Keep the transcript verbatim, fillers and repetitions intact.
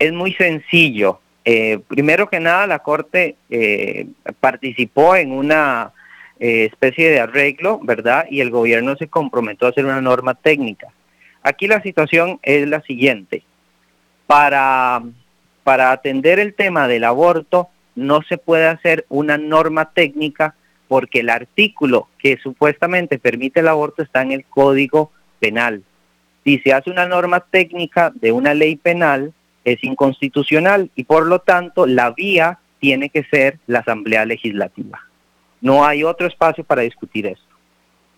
Es muy sencillo. Eh, primero que nada, la Corte eh, participó en una eh, especie de arreglo, ¿verdad? Y el gobierno se comprometió a hacer una norma técnica. Aquí la situación es la siguiente. Para, para atender el tema del aborto, no se puede hacer una norma técnica porque el artículo que supuestamente permite el aborto está en el Código Penal. Si se hace una norma técnica de una ley penal, es inconstitucional y por lo tanto la vía tiene que ser la Asamblea Legislativa. No hay otro espacio para discutir eso.